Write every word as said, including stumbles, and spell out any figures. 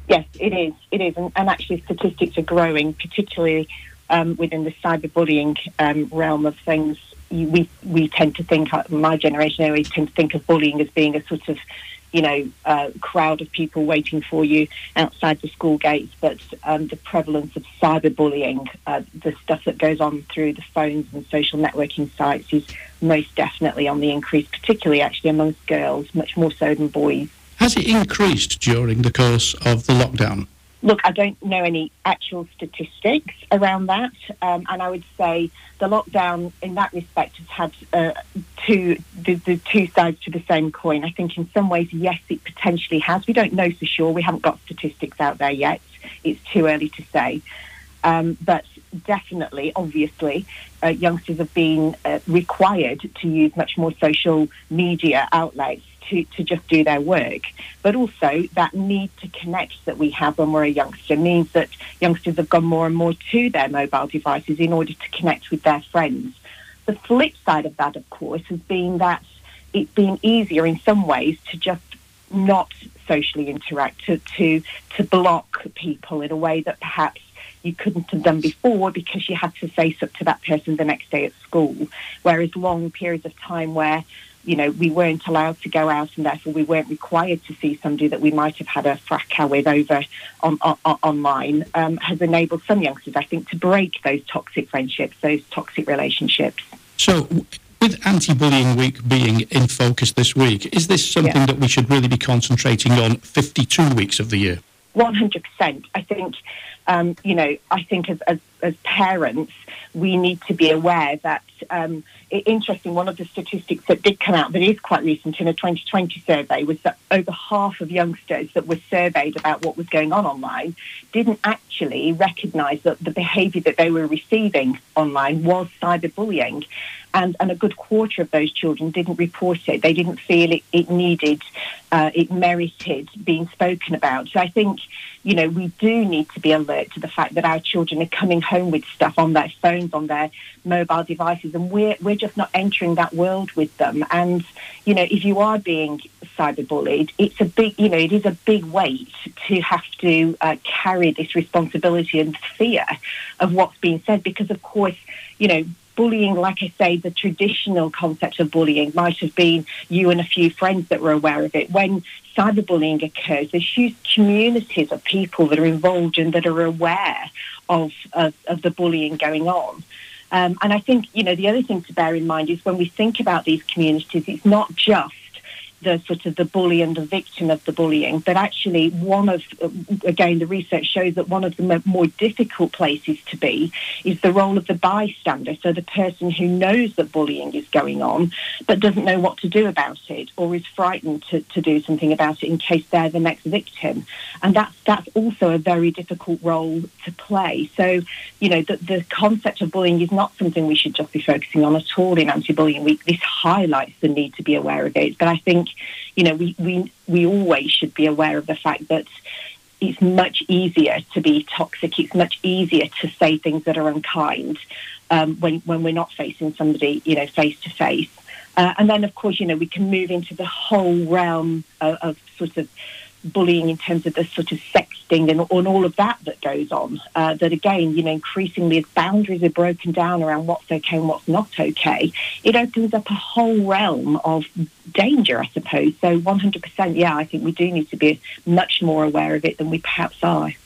Yes, it is. It is, and, and actually, statistics are growing, particularly um, within the cyberbullying um, realm of things. You, we we tend to think, uh, my generation anyway, tend to think of bullying as being a sort of, you know, uh, crowd of people waiting for you outside the school gates. But um, the prevalence of cyberbullying, uh, the stuff that goes on through the phones and social networking sites, is most definitely on the increase, particularly actually amongst girls, much more so than boys. Has it increased during the course of the lockdown? Look, I don't know any actual statistics around that, um, and I would say the lockdown in that respect has had uh, two the, the two sides to the same coin. I think in some ways, yes, it potentially has. We don't know for sure. We haven't got statistics out there yet. It's too early to say. Um, but definitely, obviously, uh, youngsters have been uh, required to use much more social media outlets To, to just do their work. But also that need to connect that we have when we're a youngster means that youngsters have gone more and more to their mobile devices in order to connect with their friends. The flip side of that, of course, has been that it's been easier in some ways to just not socially interact, to, to, to block people in a way that perhaps you couldn't have done before because you had to face up to that person the next day at school. Whereas long periods of time where you know, we weren't allowed to go out and therefore we weren't required to see somebody that we might have had a fracas with over on, on, on online um, has enabled some youngsters, I think, to break those toxic friendships, those toxic relationships. So with Anti-Bullying Week being in focus this week, is this something yeah. that we should really be concentrating on fifty-two weeks of the year? one hundred percent. I think, um, you know, I think as, as, as parents, we need to be aware that, um, it, interesting, one of the statistics that did come out that is quite recent in a twenty twenty survey was that over half of youngsters that were surveyed about what was going on online didn't actually recognise that the behaviour that they were receiving online was cyberbullying. And, and a good quarter of those children didn't report it. They didn't feel it, it needed, uh, it merited being spoken about. So I think, you know, we do need to be alert to the fact that our children are coming home with stuff on their phones, on their mobile devices, and we're, we're just not entering that world with them. And, you know, if you are being cyberbullied, it's a big, you know, it is a big weight to have to uh, carry this responsibility and fear of what's being said because, of course, you know, bullying, like I say, the traditional concept of bullying might have been you and a few friends that were aware of it. When cyberbullying occurs, there's huge communities of people that are involved and that are aware of, of, of the bullying going on. Um, and I think, you know, the other thing to bear in mind is when we think about these communities, it's not just the sort of the bully and the victim of the bullying, but actually one of, again, the research shows that one of the more difficult places to be is the role of the bystander, so the person who knows that bullying is going on but doesn't know what to do about it or is frightened to, to do something about it in case they're the next victim. And that's, that's also a very difficult role to play. So, you know, the, the concept of bullying is not something we should just be focusing on at all in Anti-Bullying Week. This highlights the need to be aware of it. But I think You know, we, we we always should be aware of the fact that it's much easier to be toxic. It's much easier to say things that are unkind um, when when we're not facing somebody, you know, face to face. Uh, and then, of course, you know, we can move into the whole realm of, of sort of bullying in terms of the sort of sexting and, and all of that that goes on. Uh, that again, you know, increasingly as boundaries are broken down around what's okay and what's not okay, it opens up a whole realm of danger, I suppose. So one hundred percent, yeah, I think we do need to be much more aware of it than we perhaps are.